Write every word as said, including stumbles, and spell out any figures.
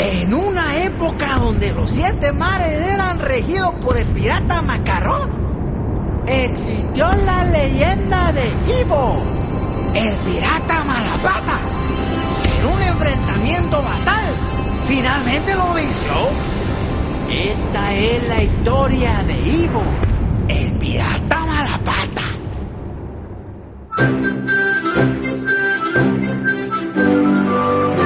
En una época donde los siete mares eran regidos por el pirata Macarrón, existió la leyenda de Ivo, el pirata Malapata, que en un enfrentamiento fatal finalmente lo venció. Esta es la historia de Ivo,